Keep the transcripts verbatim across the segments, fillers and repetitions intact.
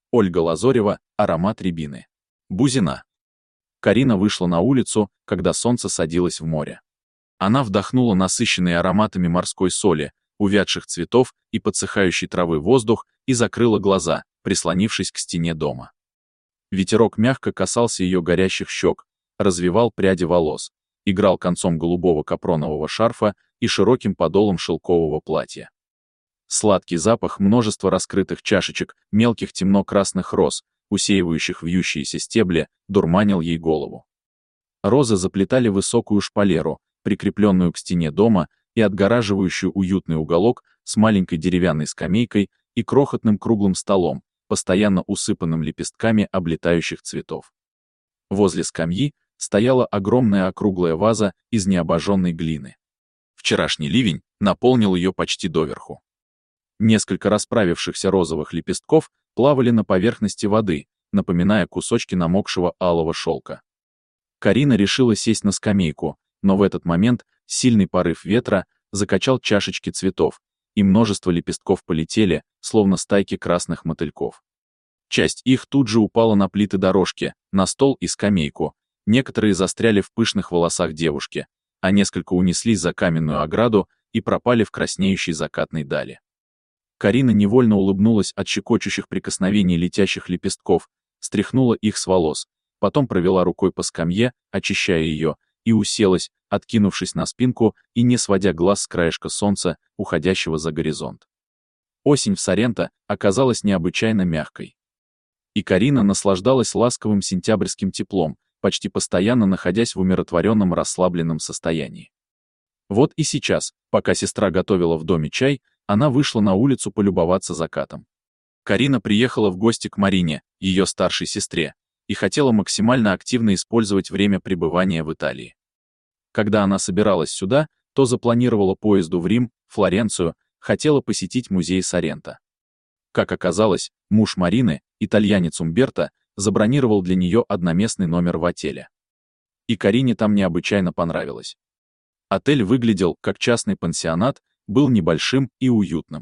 Ольга Лазорева, аромат рябины. Бузина. Карина вышла на улицу, когда солнце садилось в море. Она вдохнула насыщенный ароматами морской соли, увядших цветов и подсыхающей травы воздух и закрыла глаза, прислонившись к стене дома. Ветерок мягко касался ее горящих щек, развивал пряди волос, играл концом голубого капронового шарфа и широким подолом шелкового платья. Сладкий запах множества раскрытых чашечек, мелких темно-красных роз, усеивающих вьющиеся стебли, дурманил ей голову. Розы заплетали высокую шпалеру, прикрепленную к стене дома и отгораживающую уютный уголок с маленькой деревянной скамейкой и крохотным круглым столом, постоянно усыпанным лепестками облетающих цветов. Возле скамьи стояла огромная округлая ваза из необожженной глины. Вчерашний ливень наполнил ее почти доверху. Несколько расправившихся розовых лепестков плавали на поверхности воды, напоминая кусочки намокшего алого шелка. Карина решила сесть на скамейку, но в этот момент сильный порыв ветра закачал чашечки цветов, и множество лепестков полетели, словно стайки красных мотыльков. Часть их тут же упала на плиты дорожки, на стол и скамейку, некоторые застряли в пышных волосах девушки, а несколько унеслись за каменную ограду и пропали в краснеющей закатной дали. Карина невольно улыбнулась от щекочущих прикосновений летящих лепестков, стряхнула их с волос, потом провела рукой по скамье, очищая ее, и уселась, откинувшись на спинку и не сводя глаз с краешка солнца, уходящего за горизонт. Осень в Соренто оказалась необычайно мягкой. И Карина наслаждалась ласковым сентябрьским теплом, почти постоянно находясь в умиротворенном расслабленном состоянии. Вот и сейчас, пока сестра готовила в доме чай, она вышла на улицу полюбоваться закатом. Карина приехала в гости к Марине, ее старшей сестре, и хотела максимально активно использовать время пребывания в Италии. Когда она собиралась сюда, то запланировала поезду в Рим, Флоренцию, хотела посетить музей Соренто. Как оказалось, муж Марины, итальянец Умберто, забронировал для нее одноместный номер в отеле. И Карине там необычайно понравилось. Отель выглядел как частный пансионат, был небольшим и уютным.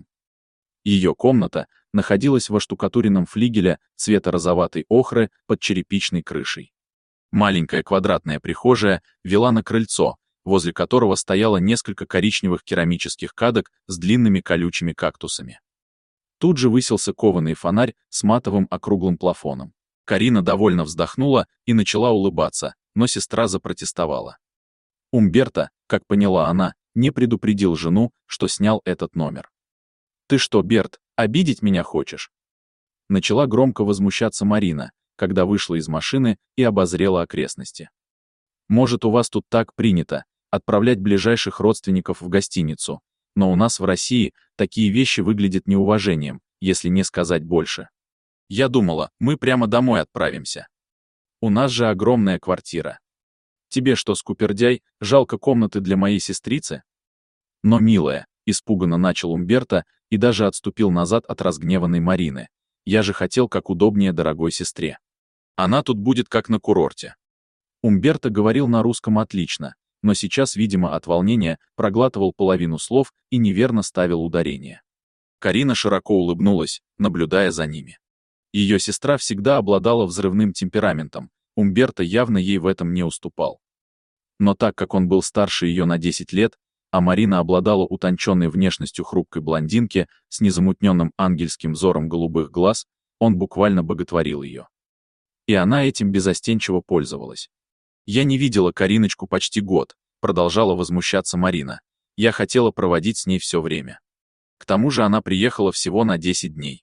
Ее комната находилась в оштукатуренном флигеле цвета розоватой охры под черепичной крышей. Маленькая квадратная прихожая вела на крыльцо, возле которого стояло несколько коричневых керамических кадок с длинными колючими кактусами. Тут же высился кованый фонарь с матовым округлым плафоном. Карина довольно вздохнула и начала улыбаться, но сестра запротестовала. Умберто, как поняла она, не предупредил жену, что снял этот номер. «Ты что, Берт, обидеть меня хочешь?» Начала громко возмущаться Марина, когда вышла из машины и обозрела окрестности. «Может, у вас тут так принято, отправлять ближайших родственников в гостиницу, но у нас в России такие вещи выглядят неуважением, если не сказать больше. Я думала, мы прямо домой отправимся. У нас же огромная квартира. Тебе что, скупердяй, жалко комнаты для моей сестрицы?» «Но, милая», — испуганно начал Умберто и даже отступил назад от разгневанной Марины. «Я же хотел как удобнее дорогой сестре. Она тут будет как на курорте». Умберто говорил на русском отлично, но сейчас, видимо, от волнения проглатывал половину слов и неверно ставил ударение. Карина широко улыбнулась, наблюдая за ними. Ее сестра всегда обладала взрывным темпераментом, Умберто явно ей в этом не уступал. Но так как он был старше ее на десять лет, а Марина обладала утонченной внешностью хрупкой блондинки с незамутненным ангельским взором голубых глаз, он буквально боготворил ее. И она этим безостенчиво пользовалась. «Я не видела Кариночку почти год», — продолжала возмущаться Марина. «Я хотела проводить с ней все время. К тому же она приехала всего на десять дней.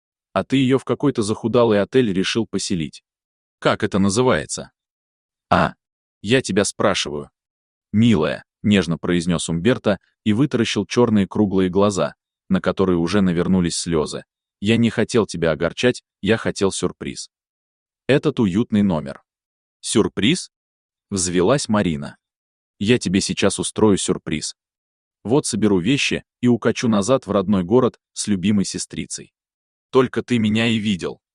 А ты ее в какой-то захудалый отель решил поселить. Как это называется?» «А, я тебя спрашиваю». «Милая», — нежно произнес Умберто и вытаращил черные круглые глаза, на которые уже навернулись слезы. «Я не хотел тебя огорчать, я хотел сюрприз. Этот уютный номер». «Сюрприз?» — взвилась Марина. «Я тебе сейчас устрою сюрприз. Вот соберу вещи и укачу назад в родной город с любимой сестрицей. Только ты меня и видел.